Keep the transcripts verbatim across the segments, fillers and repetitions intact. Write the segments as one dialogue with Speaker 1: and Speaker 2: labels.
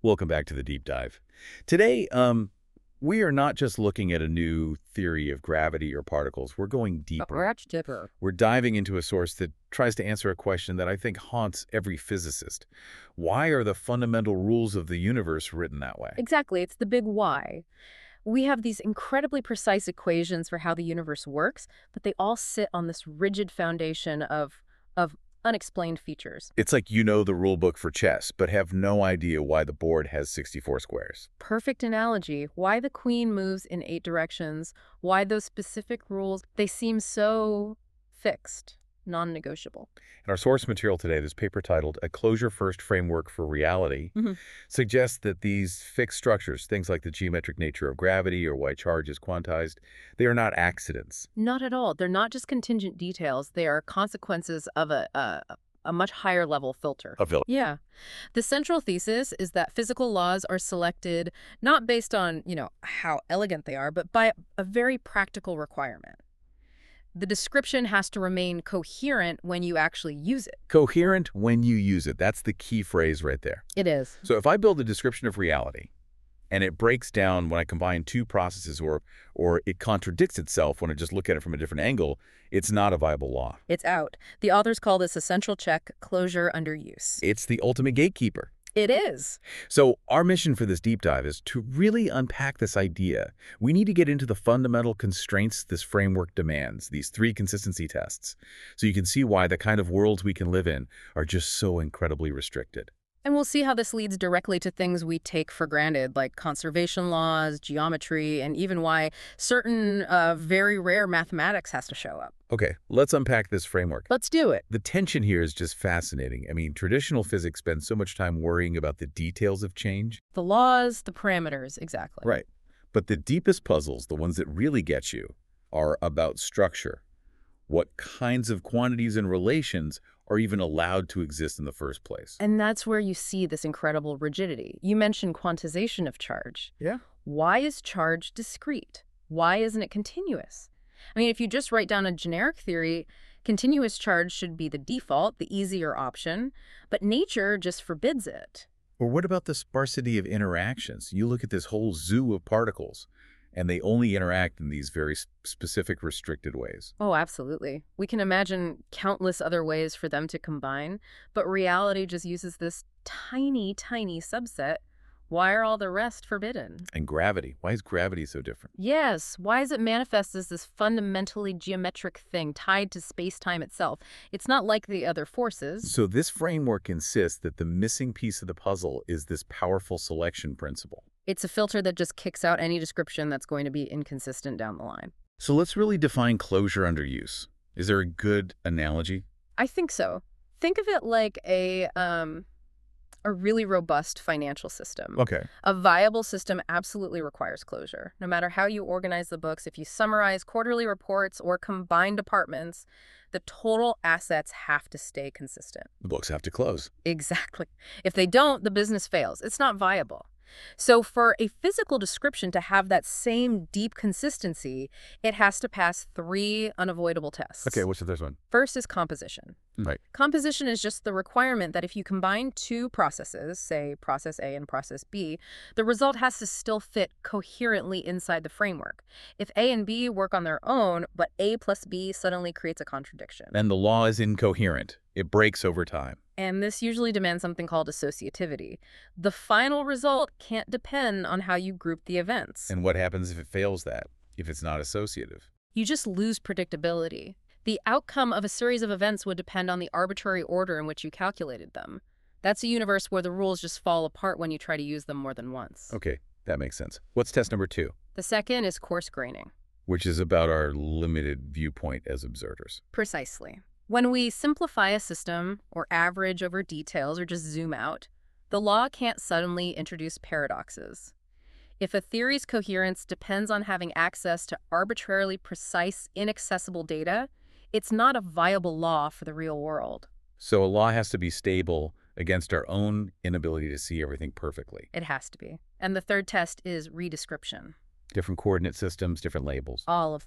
Speaker 1: Welcome back to the deep dive. Today, um, we are not just looking at a new theory of gravity or particles. We're going deeper.
Speaker 2: Much deeper.
Speaker 1: We're diving into a source that tries to answer a question that I think haunts every physicist. Why are the fundamental rules of the universe written that way?
Speaker 2: Exactly. It's the big why. We have these incredibly precise equations for how the universe works, but they all sit on this rigid foundation of, of unexplained features.
Speaker 1: It's like you know the rule book for chess, but have no idea why the board has sixty-four squares.
Speaker 2: Perfect analogy. Why the queen moves in eight directions, why those specific rules, they seem so fixed, non-negotiable.
Speaker 1: In our source material today, this paper titled A Closure-First Framework for Reality
Speaker 2: Mm-hmm.
Speaker 1: suggests that these fixed structures, things like the geometric nature of gravity or why charge is quantized, they are not accidents.
Speaker 2: Not at all. They're not just contingent details. They are consequences of a, a, a much higher level filter.
Speaker 1: A villain.
Speaker 2: Yeah. The central thesis is that physical laws are selected not based on, you know, how elegant they are, but by a very practical requirement. The description has to remain coherent when you actually use it.
Speaker 1: Coherent when you use it. That's the key phrase right there.
Speaker 2: It is.
Speaker 1: So if I build a description of reality, and it breaks down when I combine two processes, or or it contradicts itself when I just look at it from a different angle, it's not a viable law.
Speaker 2: It's out. The authors call this essential check, closure under use.
Speaker 1: It's the ultimate gatekeeper.
Speaker 2: It is.
Speaker 1: So our mission for this deep dive is to really unpack this idea. We need to get into the fundamental constraints this framework demands, these three consistency tests, so you can see why the kind of worlds we can live in are just so incredibly restricted.
Speaker 2: And we'll see how this leads directly to things we take for granted, like conservation laws, geometry, and even why certain uh, very rare mathematics has to show up.
Speaker 1: Okay, let's unpack this framework.
Speaker 2: Let's do it.
Speaker 1: The tension here is just fascinating. I mean, traditional physics spends so much time worrying about the details of change.
Speaker 2: The laws, the parameters, exactly.
Speaker 1: Right. But the deepest puzzles, the ones that really get you, are about structure. What kinds of quantities and relations are even allowed to exist in the first place?
Speaker 2: And that's where you see this incredible rigidity. You mentioned quantization of charge.
Speaker 1: Yeah.
Speaker 2: Why is charge discrete? Why isn't it continuous? I mean, if you just write down a generic theory, continuous charge should be the default, the easier option, but nature just forbids it.
Speaker 1: Or what about the sparsity of interactions? You look at this whole zoo of particles, and they only interact in these very specific, restricted ways.
Speaker 2: Oh, absolutely. We can imagine countless other ways for them to combine, but reality just uses this tiny, tiny subset. Why are all the rest forbidden?
Speaker 1: And gravity. Why is gravity so different?
Speaker 2: Yes, why is it manifest as this fundamentally geometric thing tied to space-time itself? It's not like the other forces.
Speaker 1: So this framework insists that the missing piece of the puzzle is this powerful selection principle.
Speaker 2: It's a filter that just kicks out any description that's going to be inconsistent down the line.
Speaker 1: So let's really define closure under use. Is there a good analogy?
Speaker 2: I think so. Think of it like a um, a really robust financial system.
Speaker 1: Okay.
Speaker 2: A viable system absolutely requires closure. No matter how you organize the books, if you summarize quarterly reports or combine departments, the total assets have to stay consistent.
Speaker 1: The books have to close.
Speaker 2: Exactly. If they don't, the business fails. It's not viable. So for a physical description to have that same deep consistency, it has to pass three unavoidable tests.
Speaker 1: Okay, what's the first one?
Speaker 2: First is composition.
Speaker 1: Right.
Speaker 2: Composition is just the requirement that if you combine two processes, say process A and process B, the result has to still fit coherently inside the framework. If A and B work on their own, but A plus B suddenly creates a contradiction.
Speaker 1: And the law is incoherent. It breaks over time.
Speaker 2: And this usually demands something called associativity. The final result can't depend on how you group the events.
Speaker 1: And what happens if it fails that, if it's not associative?
Speaker 2: You just lose predictability. The outcome of a series of events would depend on the arbitrary order in which you calculated them. That's a universe where the rules just fall apart when you try to use them more than once.
Speaker 1: Okay, that makes sense. What's test number two?
Speaker 2: The second is coarse graining.
Speaker 1: Which is about our limited viewpoint as observers.
Speaker 2: Precisely. When we simplify a system, or average over details, or just zoom out, the law can't suddenly introduce paradoxes. If a theory's coherence depends on having access to arbitrarily precise, inaccessible data, it's not a viable law for the real world.
Speaker 1: So a law has to be stable against our own inability to see everything perfectly.
Speaker 2: It has to be. And the third test is redescription.
Speaker 1: Different coordinate systems, different labels.
Speaker 2: All of that.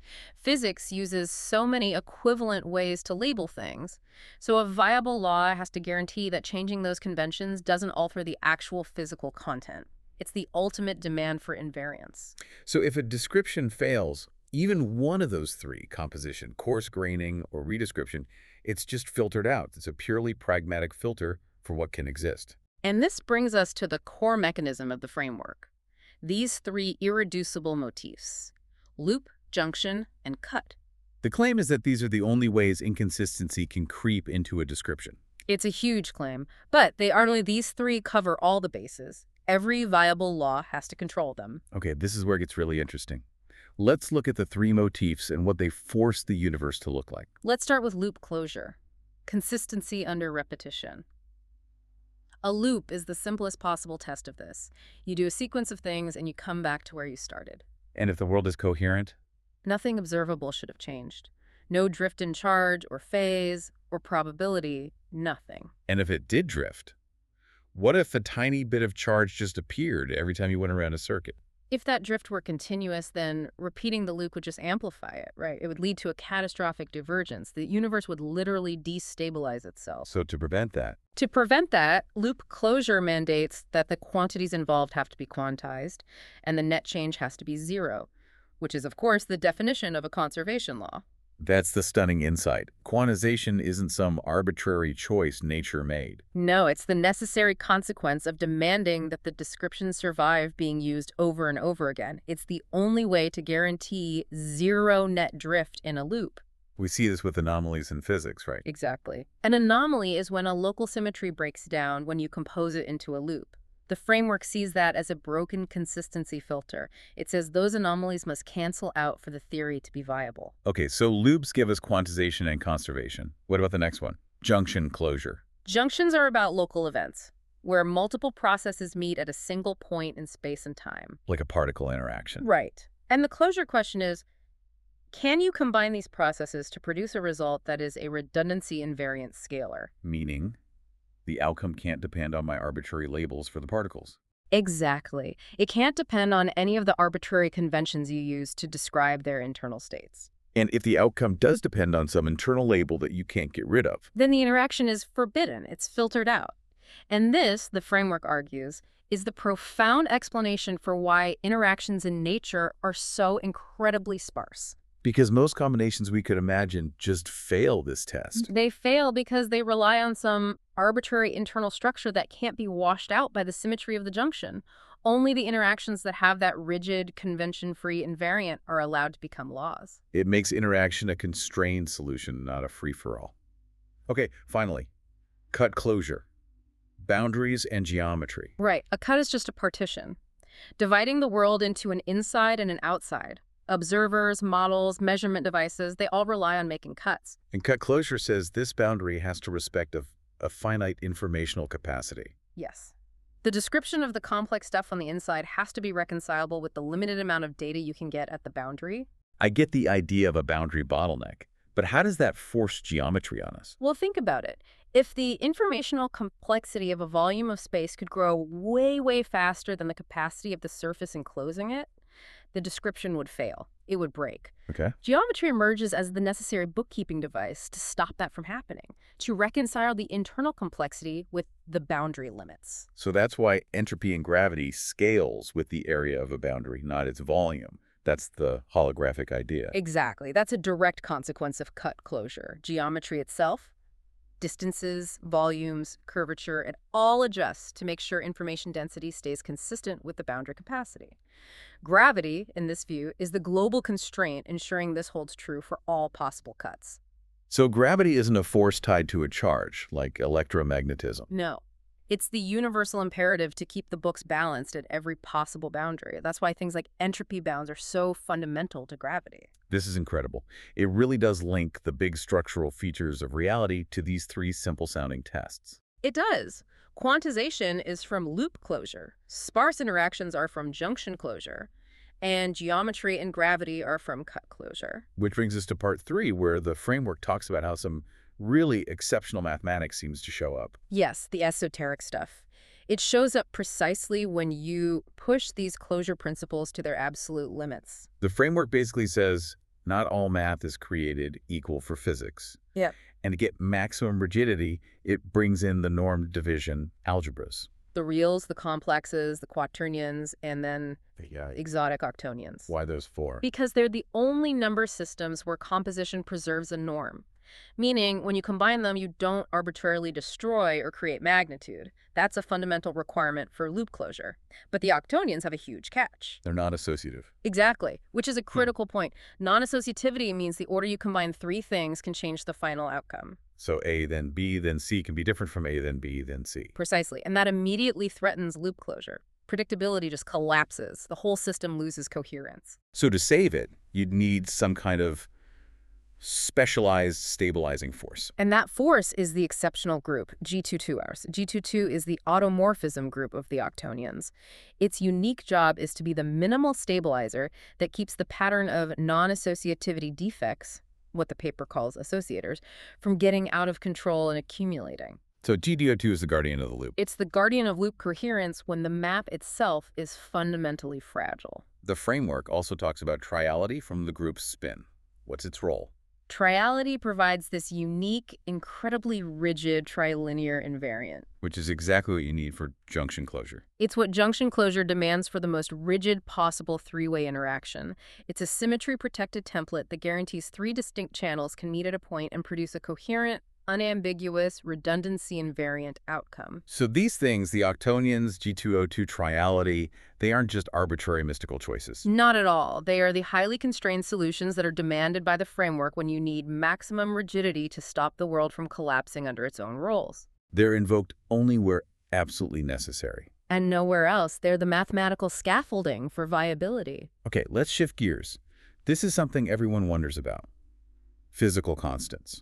Speaker 2: Physics uses so many equivalent ways to label things, so a viable law has to guarantee that changing those conventions doesn't alter the actual physical content. It's the ultimate demand for invariance.
Speaker 1: So if a description fails, even one of those three, composition, coarse graining, or redescription, it's just filtered out. It's a purely pragmatic filter for what can exist.
Speaker 2: And this brings us to the core mechanism of the framework. These three irreducible motifs: loop, junction, and cut.
Speaker 1: The claim is that these are the only ways inconsistency can creep into a description.
Speaker 2: It's a huge claim, but they are only these three cover all the bases. Every viable law has to control them.
Speaker 1: Okay, this is where it gets really interesting. Let's look at the three motifs and what they force the universe to look like.
Speaker 2: Let's start with loop closure. Consistency under repetition. A loop is the simplest possible test of this. You do a sequence of things and you come back to where you started.
Speaker 1: And if the world is coherent?
Speaker 2: Nothing observable should have changed. No drift in charge or phase or probability, nothing.
Speaker 1: And if it did drift? What if a tiny bit of charge just appeared every time you went around a circuit?
Speaker 2: If that drift were continuous, then repeating the loop would just amplify it, right? It would lead to a catastrophic divergence. The universe would literally destabilize itself.
Speaker 1: So to prevent that,
Speaker 2: To prevent that, loop closure mandates that the quantities involved have to be quantized, and the net change has to be zero, which is, of course, the definition of a conservation law.
Speaker 1: that's the stunning insight. Quantization isn't some arbitrary choice nature made.
Speaker 2: No, it's the necessary consequence of demanding that the descriptions survive being used over and over again. It's the only way to guarantee zero net drift in a loop.
Speaker 1: We see this with anomalies in physics, right?
Speaker 2: Exactly. An anomaly is when a local symmetry breaks down when you compose it into a loop. The framework sees that as a broken consistency filter. It says those anomalies must cancel out for the theory to be viable.
Speaker 1: Okay, so loops give us quantization and conservation. What about the next one? Junction closure.
Speaker 2: Junctions are about local events, where multiple processes meet at a single point in space and time.
Speaker 1: Like a particle interaction.
Speaker 2: Right. And the closure question is, can you combine these processes to produce a result that is a redundancy invariant scalar?
Speaker 1: Meaning, the outcome can't depend on my arbitrary labels for the particles.
Speaker 2: Exactly. It can't depend on any of the arbitrary conventions you use to describe their internal states.
Speaker 1: And if the outcome does depend on some internal label that you can't get rid of,
Speaker 2: Then the interaction is forbidden. It's filtered out. And this, the framework argues, is the profound explanation for why interactions in nature are so incredibly sparse.
Speaker 1: because most combinations we could imagine just fail this test.
Speaker 2: They fail because they rely on some arbitrary internal structure that can't be washed out by the symmetry of the junction. Only the interactions that have that rigid, convention-free invariant are allowed to become laws.
Speaker 1: It makes interaction a constrained solution, not a free-for-all. Okay, finally, cut closure. Boundaries and geometry.
Speaker 2: Right. A cut is just a partition, dividing the world into an inside and an outside. Observers, models, measurement devices, they all rely on making cuts.
Speaker 1: And cut closure says this boundary has to respect a, a finite informational capacity.
Speaker 2: Yes. The description of the complex stuff on the inside has to be reconcilable with the limited amount of data you can get at the boundary.
Speaker 1: I get the idea of a boundary bottleneck, but how does that force geometry on us?
Speaker 2: Well, think about it. If the informational complexity of a volume of space could grow way, way faster than the capacity of the surface enclosing it, the description would fail. It would break.
Speaker 1: Okay.
Speaker 2: Geometry emerges as the necessary bookkeeping device to stop that from happening, to reconcile the internal complexity with the boundary limits.
Speaker 1: So that's why entropy and gravity scales with the area of a boundary, not its volume. That's the holographic idea.
Speaker 2: Exactly. That's a direct consequence of cut closure. Geometry itself, distances, volumes, curvature, it all adjusts to make sure information density stays consistent with the boundary capacity. Gravity, in this view, is the global constraint ensuring this holds true for all possible cuts.
Speaker 1: So gravity isn't a force tied to a charge, like electromagnetism.
Speaker 2: No. It's the universal imperative to keep the books balanced at every possible boundary. That's why things like entropy bounds are so fundamental to gravity.
Speaker 1: This is incredible. It really does link the big structural features of reality to these three simple-sounding tests.
Speaker 2: It does. Quantization is from loop closure. Sparse interactions are from junction closure. And geometry and gravity are from cut closure.
Speaker 1: Which brings us to part three, where the framework talks about how some really exceptional mathematics seems to show up.
Speaker 2: Yes, the esoteric stuff. It shows up precisely when you push these closure principles to their absolute limits.
Speaker 1: The framework basically says, Not all math is created equal for physics.
Speaker 2: Yep.
Speaker 1: And to get maximum rigidity, it brings in the norm division algebras.
Speaker 2: The reals, the complexes, the quaternions, and then
Speaker 1: Yeah.
Speaker 2: exotic octonions.
Speaker 1: Why those four?
Speaker 2: Because they're the only number systems where composition preserves a norm. Meaning, when you combine them, you don't arbitrarily destroy or create magnitude. That's a fundamental requirement for loop closure. But the octonions have a huge catch.
Speaker 1: They're not associative.
Speaker 2: Exactly, which is a critical point. Non-associativity means the order you combine three things can change the final outcome.
Speaker 1: So A, then B, then C can be different from A, then B, then C.
Speaker 2: Precisely, and that immediately threatens loop closure. Predictability just collapses. The whole system loses coherence.
Speaker 1: So to save it, you'd need some kind of specialized stabilizing force.
Speaker 2: And that force is the exceptional group, G twenty-two ours. G twenty-two is the automorphism group of the octonions. Its unique job is to be the minimal stabilizer that keeps the pattern of non-associativity defects, what the paper calls associators, from getting out of control and accumulating.
Speaker 1: So G D O two is the guardian of the loop.
Speaker 2: It's the guardian of loop coherence when the map itself is fundamentally fragile.
Speaker 1: The framework also talks about triality from the group's spin. What's its role?
Speaker 2: Triality provides this unique, incredibly rigid trilinear invariant.
Speaker 1: Which is exactly what you need for junction closure.
Speaker 2: It's what junction closure demands for the most rigid possible three-way interaction. It's a symmetry-protected template that guarantees three distinct channels can meet at a point and produce a coherent, unambiguous, redundancy invariant outcome.
Speaker 1: So these things, the octonions, G two O two triality, they aren't just arbitrary mystical choices.
Speaker 2: Not at all. They are the highly constrained solutions that are demanded by the framework when you need maximum rigidity to stop the world from collapsing under its own rules.
Speaker 1: They're invoked only where absolutely necessary.
Speaker 2: And nowhere else. They're the mathematical scaffolding for viability.
Speaker 1: Okay, let's shift gears. This is something everyone wonders about. Physical constants.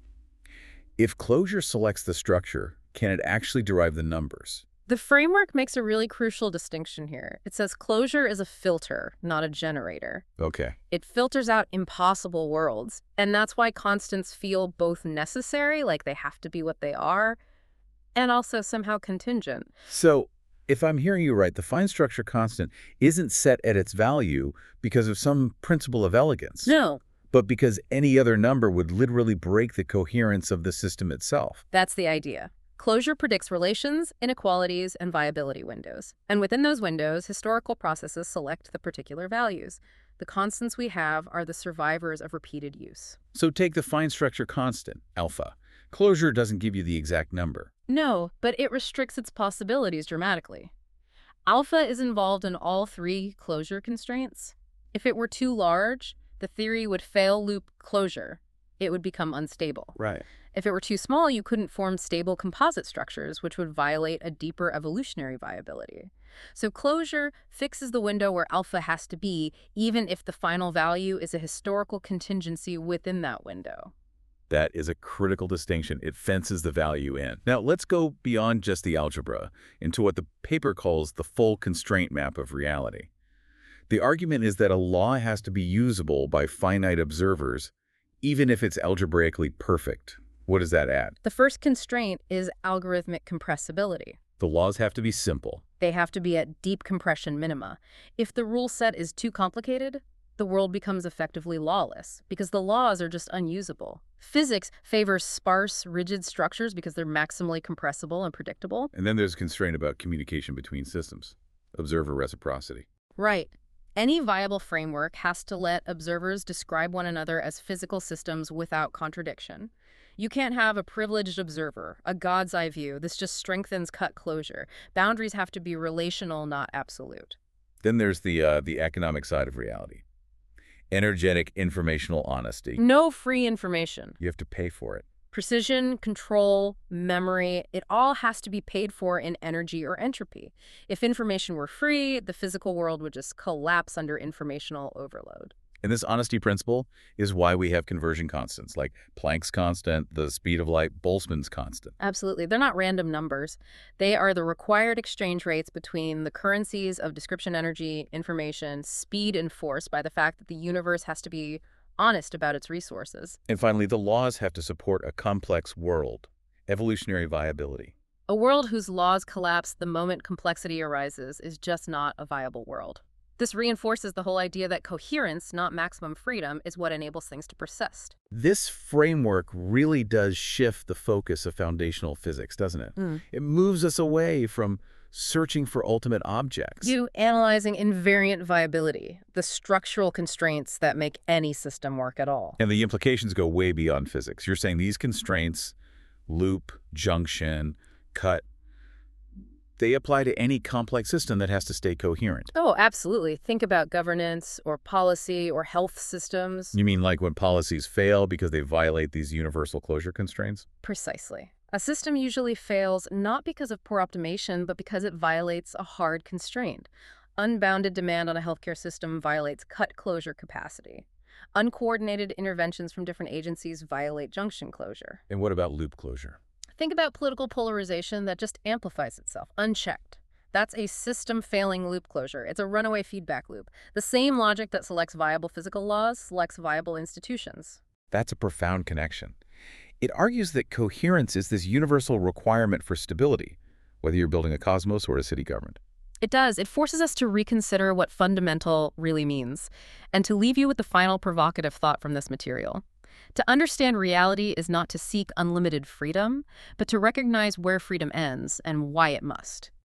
Speaker 1: If closure selects the structure, can it actually derive the numbers?
Speaker 2: The framework makes a really crucial distinction here. It says closure is a filter, not a generator.
Speaker 1: Okay.
Speaker 2: It filters out impossible worlds, and that's why constants feel both necessary, like they have to be what they are, and also somehow contingent.
Speaker 1: So, if I'm hearing you right, the fine structure constant isn't set at its value because of some principle of elegance.
Speaker 2: No.
Speaker 1: But because any other number would literally break the coherence of the system itself.
Speaker 2: That's the idea. Closure predicts relations, inequalities, and viability windows. And within those windows, historical processes select the particular values. The constants we have are the survivors of repeated use.
Speaker 1: So take the fine structure constant, alpha. Closure doesn't give you the exact number.
Speaker 2: No, but it restricts its possibilities dramatically. Alpha is involved in all three closure constraints. If it were too large, the theory would fail loop closure. It would become unstable.
Speaker 1: Right.
Speaker 2: If it were too small, you couldn't form stable composite structures, which would violate a deeper evolutionary viability. So closure fixes the window where alpha has to be, even if the final value is a historical contingency within that window.
Speaker 1: That is a critical distinction. It fences the value in. Now, let's go beyond just the algebra into what the paper calls the full constraint map of reality. The argument is that a law has to be usable by finite observers, even if it's algebraically perfect. What does that add?
Speaker 2: The first constraint is algorithmic compressibility.
Speaker 1: The laws have to be simple.
Speaker 2: They have to be at deep compression minima. If the rule set is too complicated, the world becomes effectively lawless because the laws are just unusable. Physics favors sparse, rigid structures because they're maximally compressible and predictable.
Speaker 1: And then there's a constraint about communication between systems, observer reciprocity.
Speaker 2: Right. Any viable framework has to let observers describe one another as physical systems without contradiction. You can't have a privileged observer, a God's eye view. This just strengthens cut closure. Boundaries have to be relational, not absolute.
Speaker 1: Then there's the, uh, the economic side of reality. Energetic informational honesty.
Speaker 2: No free information.
Speaker 1: You have to pay for it.
Speaker 2: Precision, control, memory, it all has to be paid for in energy or entropy. If information were free, the physical world would just collapse under informational overload.
Speaker 1: And this honesty principle is why we have conversion constants like Planck's constant, the speed of light, Boltzmann's constant.
Speaker 2: Absolutely. They're not random numbers. They are the required exchange rates between the currencies of description energy, information, speed enforced by the fact that the universe has to be honest about its resources.
Speaker 1: And finally, the laws have to support a complex world, evolutionary viability.
Speaker 2: A world whose laws collapse the moment complexity arises is just not a viable world. This reinforces the whole idea that coherence, not maximum freedom, is what enables things to persist.
Speaker 1: This framework really does shift the focus of foundational physics, doesn't it?
Speaker 2: Mm.
Speaker 1: It moves us away from searching for ultimate objects.
Speaker 2: You analyzing invariant viability, the structural constraints that make any system work at all.
Speaker 1: And the implications go way beyond physics. You're saying these constraints, loop, junction, cut, they apply to any complex system that has to stay coherent.
Speaker 2: Oh, absolutely. Think about governance or policy or health systems.
Speaker 1: You mean like when policies fail because they violate these universal closure constraints?
Speaker 2: Precisely. A system usually fails not because of poor optimization, but because it violates a hard constraint. Unbounded demand on a healthcare system violates cut closure capacity. Uncoordinated interventions from different agencies violate junction closure.
Speaker 1: And what about loop closure?
Speaker 2: Think about political polarization that just amplifies itself, unchecked. That's a system-failing loop closure. It's a runaway feedback loop. The same logic that selects viable physical laws selects viable institutions.
Speaker 1: That's a profound connection. It argues that coherence is this universal requirement for stability, whether you're building a cosmos or a city government.
Speaker 2: It does. It forces us to reconsider what fundamental really means, and to leave you with the final provocative thought from this material. To understand reality is not to seek unlimited freedom, but to recognize where freedom ends and why it must.